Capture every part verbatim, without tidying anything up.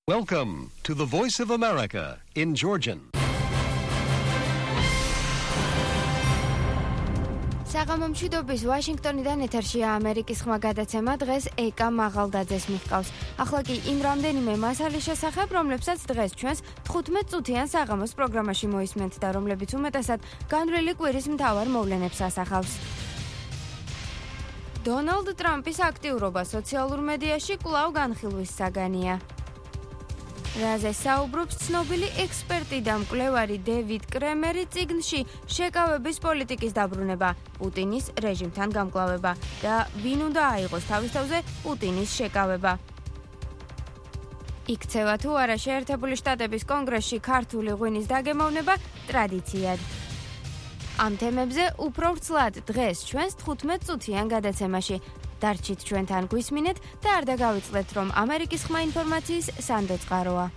Welcome to the Voice of America in Georgian. საღამომშვიდობის ვაშინგტონიდან ეთერშია ამერიკის ხმა გადაცემა დღეს ეკა მაღალდაძეს მიჰყავს. ახლა კი იმ რამდენიმე მასალის შესახებ, რომლებსაც დღეს ჩვენს თხუთმეტ წუთიან საღამოს პროგრამაში მოისმენთ და რომლებიც უმეტესად განვლილი კვირის მთავარ მოვლენებს ასახავს. დონალდ ტრამპის აქტიურობა სოციალურ მედიაში კვლავ განხილვის საგანია. რაზე საუბრობს ცნობილი ექსპერტი და მკვლევარი დევიდ კრემერი წიგნში შეკავების პოლიტიკის დაბრუნება, პუტინის რეჟიმთან გამკლავება და ვინ უნდა აიღოს თავის თავზე პუტინის შეკავება. იქცევა თუ არა შეერთებული შტატების კონგრესში ქართული ღვინის დაგემოვნება ტრადიციად. ამ თემებზე უფრო ვრცლად დღეს ჩვენს თხუთმეტ წუთიან გადაცემაში. დარჩით ჩვენთან გვისმინეთ და არ დაგავიწყდეთ, რომ ამერიკის ხმა ინფორმაციის სანდო წყაროა.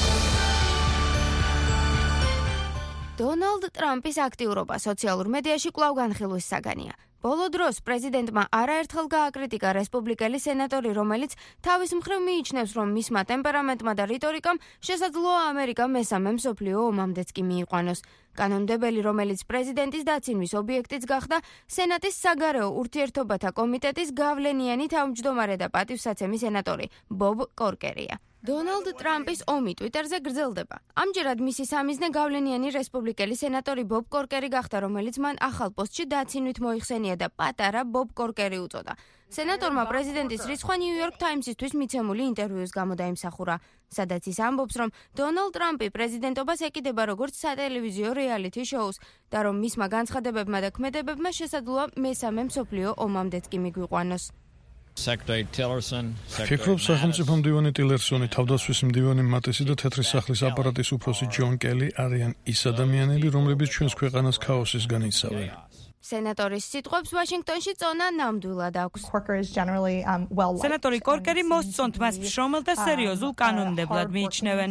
დონალდ ტრამპის აქტიურობა სოციალურ მედიაში კვლავ განხილვის საგანია. ბოლო დროს პრეზიდენტმა არაერთხელ გააკრიტიკა რესპუბლიკელი სენატორი, რომელიც თავის მხრივ მიიჩნევს, რომ მისმა ტემპერამენტმა და რიტორიკამ შესაძლოა ამერიკა მესამე მსოფლიო ომამდეც კი მიიყვანოს. კანონმდებელი, რომელიც პრეზიდენტის დაცინვის ობიექტიც გახდა, სენატის საგარეო ურთიერთობათა კომიტეტის გავლენიანი თავმჯდომარე და პატივსაცემი სენატორი ბობ კორკერია. დონალდ ტრამპის ომი ტვიტერზე გრძელდება. ამჯერად მისი სამიზნე გავლენიანი რესპუბლიკელი სენატორი ბობ კორკერი გახდა, რომელიც მან ახალ პოსტში დაცინვით მოიხსენია და პატარა ბობ კორკერი უწოდა. სენატორმა პრეზიდენტის რიცხვა ნიუ-იორკ ტაიმსისთვის მიცემული ინტერვიუს გამო დაიმსახურა, სადაც ის ამბობს, რომ დონალდ ტრამპი პრეზიდენტობას ეკიდება როგორც სატელევიზიო რეალიტი შოუს და რომ მისმა განცხადებებმა და ქმედებებმა შესაძლოა მესამე მსოფლიო ომამდეც კი მიგვიყვანოს. ფიქრობ, სახელმწიფო მდივანი ტილერსონი, თავდაცვის მდივანი მატისი და თეთრი სახლის აპარატის უფროსი ჯონ კელი არიან ის ადამიანები, რომლებიც ჩვენს ქვეყანას ქაოსისგან იცავენ. სენატორის სიტყვებს ვაშინგტონში წონა ნამდვილად აქვს. სენატორი კორკერი მოსწონთ მას მშრომელ და სერიოზულ კანონმდებლად მიიჩნევენ.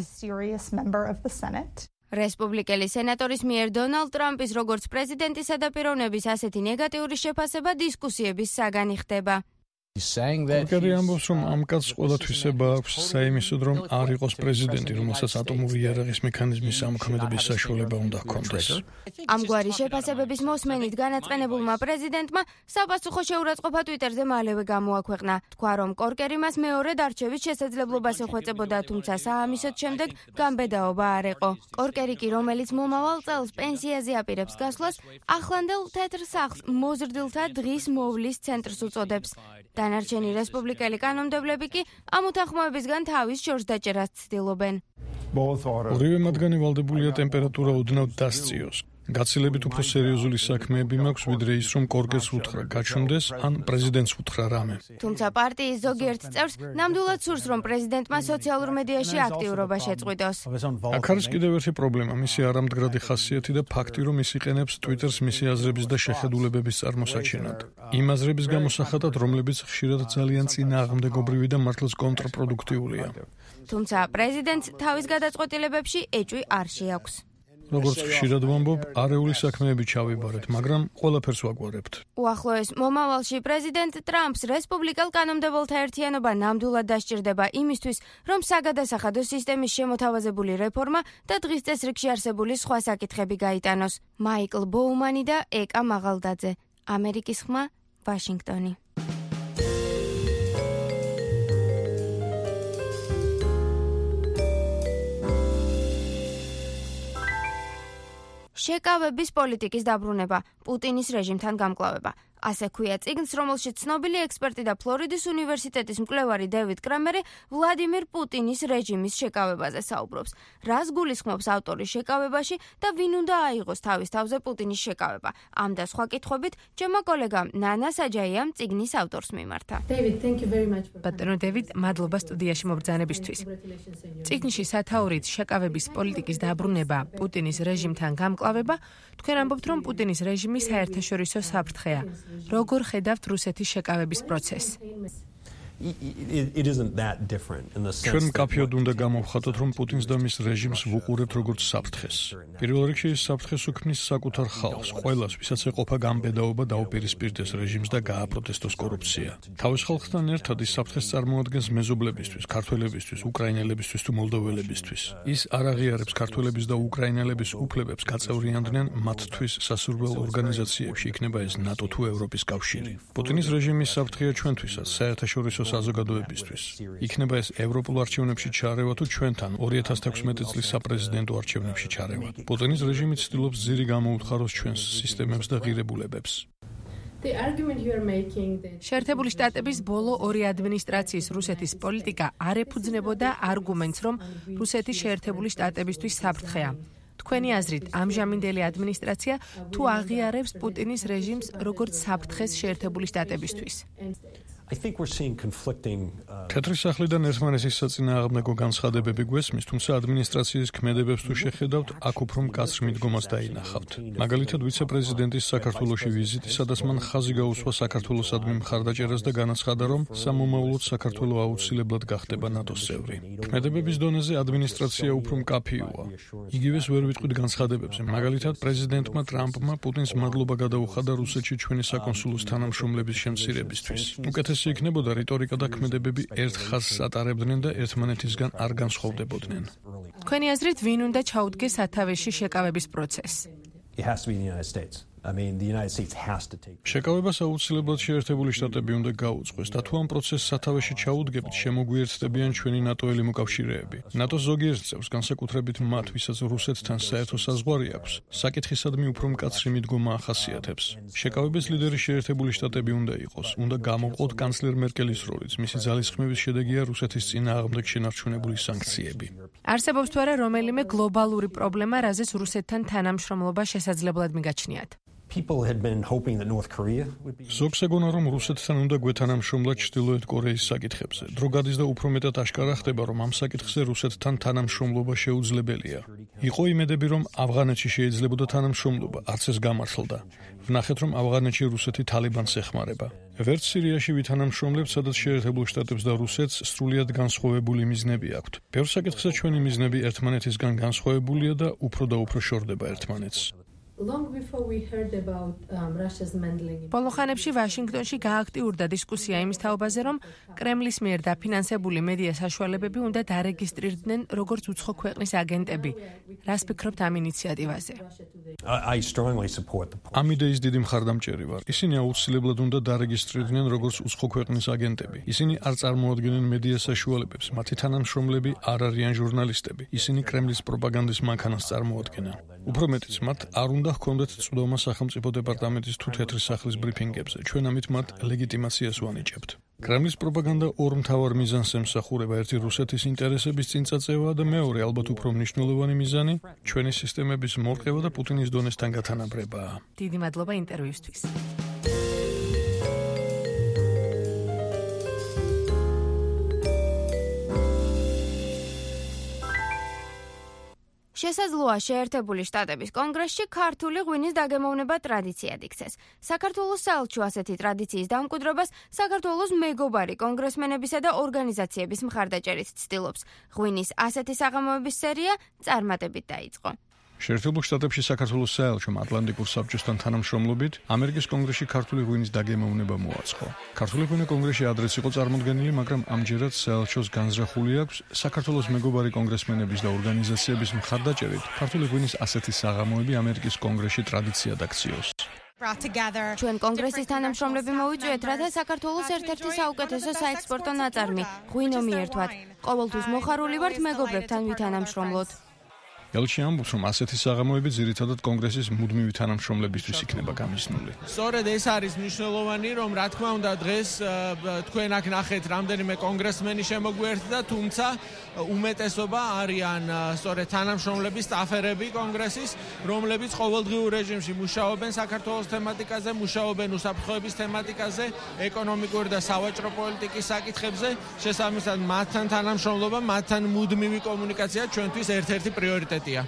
რესპუბლიკელი სენატორის მიერ დონალდ ტრამპის როგორც პრეზიდენტისა და პიროვნების ასეთი ნეგატიური შეფასება დისკუსიების საგანი ხდება. კორკერი ამბობს, რომ ამ კაცს ყველათვისება აქვს საიმისოდ, რომ არ იყოს პრეზიდენტი, რომელსაც ატომური იარაღის მექანიზმის ამოქმედების საშუალება უნდა ჰქონდეს. ამგვარი შეფასებების მოსმენით განაწყენებულმა პრეზიდენტმა საპასუხო შეურაცხყოფა ტვიტერზე მალევე გამოაქვეყნა. თქვა, რომ კორკერი მას მეორედ არჩევის შესაძლებლობას ეხვეწებოდა, თუმცა საამისოდ შემდეგ გამბედაობა არ იყო. კორკერი კი, რომელიც მომავალ წელს პენსიაზე აპირებს გასვლას, ახლანდელ თეთრ სახლს მოზრდილთა დღის მოვლის ცენტრს უწოდებს. დანარჩენი რესპუბლიკელი კანონმდებლები კი ამ უთანხმოებისგან თავის შორს დაჭერას ცდილობენ. ორივე მათგანი ვალდებულია ტემპერატურა ოდნავ დასწიოს. გაცილებით უფრო სერიოზული საქმეები მაქვს, ვიდრე ის, რომ კორკერს უთხრა გაჩნდეს, ან პრეზიდენტს უთხრა რამე. თუმცა პარტიის ზოგიერთ წევრს ნამდვილად სურს, რომ პრეზიდენტმა სოციალურ მედიაში აქტიურობა შეწყვიტოს. აქ არის კიდევ ერთი პრობლემა, მისი არამდგრადი ხასიათი და ფაქტი, რომ ის იყენებს ტვიტერს მისი აზრების და შეხედულებების წარმოსაჩენად. იმ აზრების გამოსახატად, რომლებიც ხშირად ძალიან წინააღმდეგობრივი და მართლაც კონტრპროდუქტიულია. თუმცა პრეზიდენტს თავის გადაწყვეტილებებში ეჭვი არ შეაქვს. როგორც ხშირად ვამბობ, არეული საქმეები ჩავიბარეთ, მაგრამ ყველაფერს ვაგვარებთ. უახლოეს მომავალში პრეზიდენტ ტრამპს რესპუბლიკელ კანონმდებელთა ერთიანობა ნამდვილად დასჭირდება იმისთვის, რომ საგადასახადო სისტემის შემოთავაზებული რეფორმა და დღის წესრიგში არსებული სხვა საკითხები გაიტანოს. მაიკლ ბოუმანი და ეკა მაღალდაძე, ამერიკის ხმა, ვაშინგტონი. შეკავების პოლიტიკის დაბრუნება, პუტინის რეჟიმთან გამკლავება. ასე ქვია წიგნს, რომელშიც ცნობილი ექსპერტი და ფლორიდის უნივერსიტეტის მკვლევარი დევიდ კრემერი ვლადიმირ პუტინის რეჟიმის შეკავებაზე საუბრობს. რას გულისხმობს ავტორის შეკავებაში და ვინ უნდა აიღოს თავის თავზე პუტინის შეკავება? ამ და სხვა კითხვებით ჩემო კოლეგამ ნანა საჯაიამ წიგნის ავტორს მიმართა. ბატონო დევიდ, მადლობა სტუდიაში მობრძანებისთვის. წიგნში სათაურით შეკავების პოლიტიკის დაბრუნება, პუტინის რეჟიმთან გამკლავება, თქვენ ამბობთ, რომ პუტინის რეჟიმი საერთაშორისო საფრთხეა. როგორ ხედავთ რუსეთის შეკავების პროცესს? it isn't that different in the sense ჩვენ მკაფიოდ უნდა გამოვხატოთ, რომ პუტინს და მის რეჟიმს ვუყურებთ როგორც საფრთხეს. პირველ რიგში ის საფრთხეს უქმნის საკუთარ ხალხს, ყველას, ვისაც ეყოფა გამბედაობა დაუპირისპირდეს რეჟიმს და გააპროტესტოს კორუფცია. თავის ხალხთან ერთად ის საფრთხეს წარმოადგენს მეზობლებისთვის, ქართველებისთვის, უკრაინელებისთვის თუ მოლდოველებისთვის. ის არ აღიარებს ქართველების და უკრაინელების უფლებებს გაწევრიანდნენ მათთვის სასურველ ორგანიზაციებში, იქნება ეს ნატო თუ ევროპის კავშირი. პუტინის რეჟიმის საფრთხეა ჩვენთვისაც, საერთაშორისო საზოგადოებისთვის. იქნება ეს ევროპულ არჩევნებში ჩარევა თუ ჩვენთან ორი ათას თექვსმეტი წლის საპრეზიდენტო არჩევნებში ჩარევა. პუტინის რეჟიმი ცდილობს ძირი გამოუთხაროს ჩვენს სისტემებს და ღირებულებებს. შეერთებული შტატების ბოლო ორი ადმინისტრაციის რუსეთის პოლიტიკა არ ეფუძნებოდა არგუმენტს, რომ რუსეთი შეერთებული შტატებისთვის საფრთხეა. თქვენი აზრით, ამჟამინდელი ადმინისტრაცია თუ აღიარებს პუტინის რეჟიმს როგორც საფრთხეს შეერთებული შტატებისთვის? I think we're seeing conflicting თეთრი სახლიდან ერთმანეთის საწინააღმდეგო განცხადებები გვესმის, თუმცა ადმინისტრაციის ქმედებებს თუ შეხედავთ, აქ უფრო მკაცრ მიდგომას დაინახავთ. მაგალითად, ვიცე-პრეზიდენტის საქართველოში ვიზიტი, სადაც მან ხაზი გაუსვა საქართველოსადმი მხარდაჭერას და განაცხადა, რომ სამომავლოდ საქართველო აუცილებლად გახდება ნატოს წევრი. ქმედებების დონეზე ადმინისტრაცია უფრო მკაფიოა. იგივეს ვერ ვიტყვით განცხადებებზე. მაგალითად, პრეზიდენტმა ტრამპმა პუტინს მადლობა გადაუხადა რუსეთში ჩვენი საკონსულოს თანამშრომლების შემცირებისთვის. უკეთესი იქნებოდა რიტორიკა და ქმედებები ერთ ხაზს ატარებდნენ და ერთმანეთისგან არ განსხვავდებოდნენ. თქვენი აზრით, ვინ უნდა ჩაუდგეს სათავეში შეკავების პროცესს? It has to be the United States. I mean, the United States has to take. შეკავებას აუცილებლად შეერთებული შტატები უნდა გაუძღვეს და თუ ამ პროცესს სათავეში ჩაუდგებით, შემოგვიერთდებიან ჩვენი ნატოელი მოკავშირეები. ნატოს ზოგიერთ წევრს, განსაკუთრებით მათ, ვისაც რუსეთთან საერთო საზღვარი აქვს, საკითხისადმი უფრო მკაცრი მიდგომა ახასიათებს. შეკავების ლიდერი შეერთებული შტატები უნდა იყოს. უნდა გამოვყოთ კანცლერ მერკელის როლიც. მისი ძალისხმევის შედეგია რუსეთის წინააღმდეგ შენარჩუნებული სანქციები. არსებობს თუ არა რომელიმე გლობალური პრობლემა, რაზეც რუსეთთან თანამშრომლობა შესაძლებლად მიგაჩნიათ? People had been hoping that North Korea would be ზოგს ეგონა, რომ რუსეთთან უნდა გვეთანამშრომლოთ ჩრდილოეთ კორეის საკითხებზე. დრო გადის და უფრო მეტად აშკარა ხდება, რომ ამ საკითხზე რუსეთთან თანამშრომლობა შეუძლებელია. იყო იმედები, რომ ავღანეთში შეიძლებოდა თანამშრომლობა, არც ეს გამართლდა. ვნახეთ, რომ ავღანეთში რუსეთი თალიბანს ეხმარება. ვერც სირიაში ვითანამშრომლებთ, სადაც შეერთებულ შტატებს და რუსეთს სრულიად განსხვავებული მიზნები აქვთ. ბევრ საკითხზე ჩვენი მიზნები ერთმანეთისგან განსხვავებულია და უფრო და უფრო შორდება ერთმანეთს. ბოლო ხანებში ვაშინგტონში გააქტიურდა დისკუსია იმის თაობაზე, რომ კრემლის მიერ დაფინანსებული მედია საშუალებები უნდა დარეგისტრირდნენ როგორც უცხო ქვეყნის აგენტები. რას ფიქრობთ ამ ინიციატივაზე? I strongly support the ამ იდეის დიდი მხარდამჭერი ვარ. ისინი აუცილებლად უნდა დარეგისტრირდნენ როგორც უცხო ქვეყნის აგენტები. ისინი არ წარმოადგენენ მედია საშუალებებს, მათი თანამშრომლები არ არიან ჟურნალისტები. ისინი კრემლის პროპაგანდის მანქანას წარმოადგენენ. უფრო მეტიც, მათ არ უნდა ჰქონდეთ წვდომა სახელმწიფო დეპარტამენტის თუ თეთრი სახლის ბრიფინგებზე. ჩვენ ამით მათ ლეგიტიმაციას ვანიჭებთ. კრემლის პროპაგანდა ორ მთავარ მიზანს ემსახურება. ერთი რუსეთის ინტერესების წინწაწევაა და მეორე, ალბათ უფრო მნიშვნელოვანი მიზანი, ჩვენი სისტემების მორყევა და პუტინის დონესთან გათანაბრებაა. დიდი მადლობა ინტერვიუსთვის. შესაძლოა შეერთებული შტატების კონგრესში ქართული ღვინის დაგემოვნება ტრადიციად იქცეს. საქართველოს საელჩო ასეთი ტრადიციის დამკვიდრებას საქართველოს მეგობარი კონგრესმენებისა და ორგანიზაციების მხარდაჭერით ცდილობს. ღვინის ასეთი საღამოების სერია წარმატებით დაიწყო. შეერთებულ შტატებში საქართველოს საელჩომ ატლანტიკურ საბჭოსთან თანამშრომლობით ამერიკის კონგრესში ქართული ღვინის დაგემოვნება მოაწყო. ქართული ღვინი კონგრესში ადრეც იყო წარმოდგენილი, მაგრამ ამჯერად საელჩოს განზრახული აქვს საქართველოს მეგობარი კონგრესმენების და ორგანიზაციების მხარდაჭერით ქართული ღვინის ასეთი საღამოები ამერიკის კონგრესში ტრადიციად აქციოს. ჩვენ კონგრესის თანამშრომლები მოვიწვიეთ, რათა საქართველოს ერთ-ერთი საუკეთესო საექსპორტო ნაწარმი ღვინო მიერთვათ. ყოველთვის მოხარული ვართ მეგობრებთან ვითანამშრომლოთ. ელჩი ამბობს, რომ ასეთი საღამოები ძირითადად კონგრესის მუდმივი თანამშრომლებისთვის იქნება გამიზნული. სწორედ ეს არის მნიშვნელოვანი, რომ რა თქმა უნდა დღეს თქვენ აქ ნახეთ რამდენიმე კონგრესმენი შემოგვიერთდა, თუმცა უმეტესობა არიან სწორედ თანამშრომლები, სტაფერები კონგრესის, რომლებიც ყოველდღიურ რეჟიმში მუშაობენ საქართველოს თემატიკაზე, მუშაობენ უსაფრთხოების თემატიკაზე, ეკონომიკური და სავაჭრო პოლიტიკის საკითხებზე. შესაბამისად, მათთან თანამშრომლობა, მათთან მუდმივი კომუნიკაცია ჩვენთვის ერთ-ერთი პრიორიტეტია.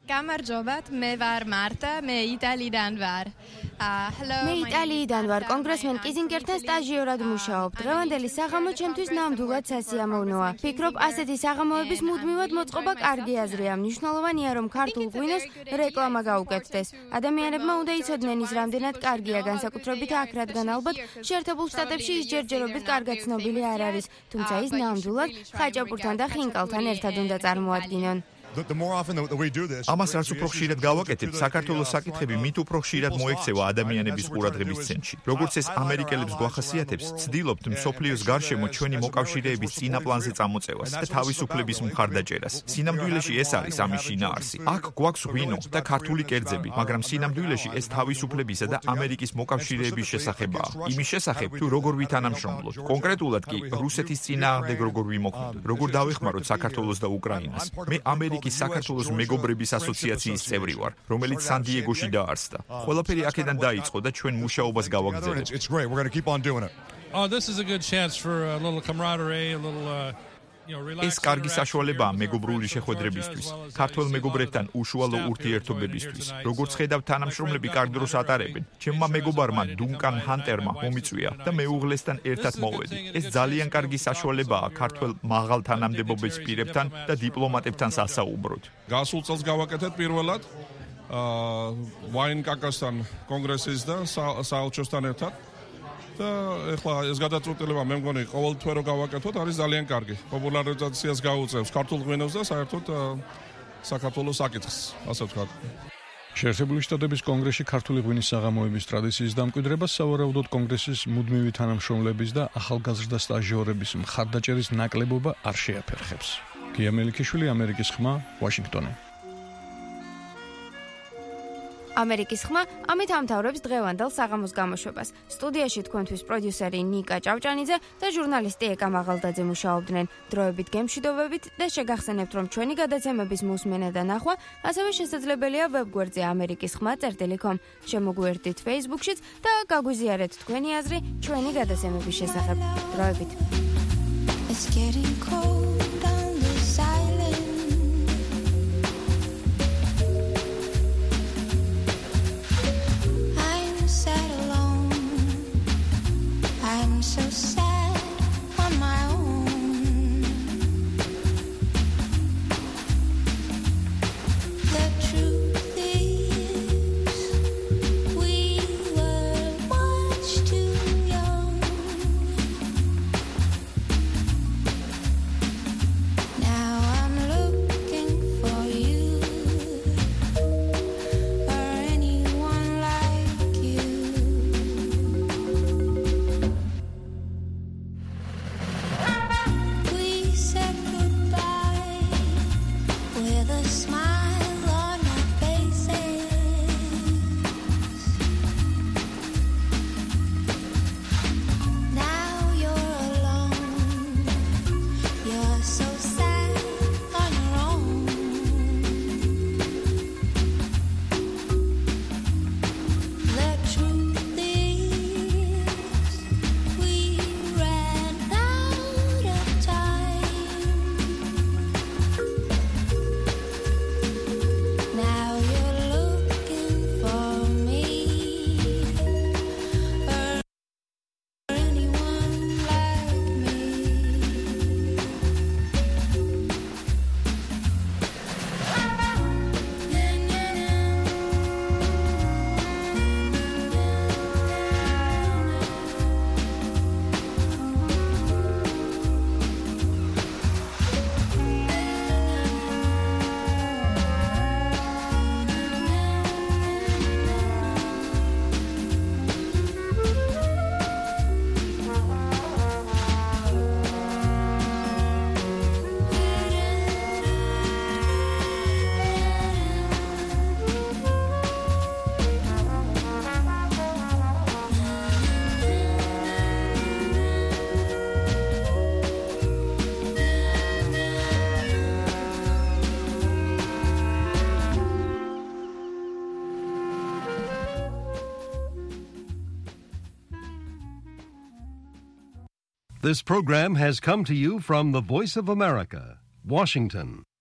გამარჯობათ, მე ვარ მარტა, მე იტალიიდან ვარ. მე იტალიიდან ვარ, კონგრესმენ კიზინგერთან სტაჟიორად მუშაობ. დღევანდელი საღამო ჩემთვის ნამდვილად სასიამოვნოა. ფიქრობ, ასეთი საღამოების მუდმივად მოწყობა კარგი აზრია. მნიშვნელოვანია, რომ ქართულ ღვინოს რეკლამა გაუკეთდეს. ადამიანებმა უნდა იცოდნენ ის, რამდენად კარგია, განსაკუთრებით აქ, რადგან ალბათ შეერთებულ შტატებში ის ჯერჯერობით კარგად ცნობილი არ არის, თუმცა ის ნამდვილად ხაჭაპურთან და ხინკალთან ერთად უნდა წარმოადგინონ. ამას რაც უფრო ხშირად გავაკეთებთ, საქართველოს საკითხები მით უფრო ხშირად მოექცევა ადამიანების ყურადღების ცენტრში. როგორც ეს ამერიკელებს გვახასიათებს, ცდილობთ მსოფლიოს გარშემო ჩვენი მოკავშირეების წინაპლანზე წამოწევას და თავისუფლების მხარდაჭერას. სინამდვილეში ეს არის ამის შინაარსი. აქ გვაქვს ღვინო და ქართული კერძები, მაგრამ სინამდვილეში ეს თავისუფლებისა და ამერიკის მოკავშირეების შესახებაა. იმის შესახებ, თუ როგორ ვითანამშრომლოთ. კონკრეტულად კი რუსეთის წინააღმდეგ როგორ ვიმოქმედოთ, როგორ დავეხმაროთ საქართველოს და უკრაინას. მე ამერიკის საქართველოს მეგობრების ასოციაციის წევრი ვარ, რომელიც სან-დიეგოში დაარსდა. ყველაფერი აქედან დაიწყო და ჩვენ მუშაობას გავაგრძელებთ. Oh, this is a good chance for a little camaraderie, a little uh ეს კარგი საშუალებაა მეგობრული შეხვედრებისთვის, ქართველ მეგობრებთან უშუალო ურთიერთობებისთვის. როგორც ხედავთ, თანამშრომლები კარგ დროს ატარებენ. ჩემმა მეგობარმა დუნკან ჰანტერმა მომიწვია და მეუღლესთან ერთად მოვედი. ეს ძალიან კარგი საშუალებაა ქართველ მაღალ თანამდებობებს პირებთან და დიპლომატებთან სასაუბროდ. გასულ წელს გავაკეთეთ პირველად აა ვაინ კაკასთან კონგრესის და საელჩოსთან ერთად. და ეხლა ეს გადაწყვეტილება მე მგონი ყოველთვე რო გავაკეთოთ არის ძალიან კარგი. პოპულარიზაციას გაუწევს ქართულ ღვინოს და საერთოდ საქართველოს საკითხს, ასე ვთქვათ. შეერთებული შტატების კონგრესში ქართული ღვინის საღამოების ტრადიციის დამკვიდრებას სავარაუდოდ კონგრესის მუდმივი თანამშრომლების და ახალგაზრდა სტაჟიორების მხარდაჭერის ნაკლებობა არ შეაფერხებს. გია მელიქიშვილი, ამერიკის ხმა, ვაშინგტონი. ამერიკის ხმა ამით ამთავრებს დღევანდელ საღამოს გამოშვებას. სტუდიაში თქვენთვის პროდიუსერი ნიკა ჭავჭანიძე და ჟურნალისტი ეკა მაღალდაძე მუშაობდნენ. დროებით გემშვიდობებით და შეგახსენებთ, რომ ჩვენი გადაცემების მოსმენა და ნახვა ასევე შესაძლებელია ვებგვერდზე ამერიკის ხმა წერტილი კომ. შემოგვიერთდით Facebook-შიც და გაგვიზიარეთ თქვენი აზრი ჩვენი გადაცემების შესახებ. დროებით. It's getting cold on this island. I'm so sad on my own. The truth is, we were much too young. Now I'm looking for you or anyone like you. This program has come to you from the Voice of America, Washington.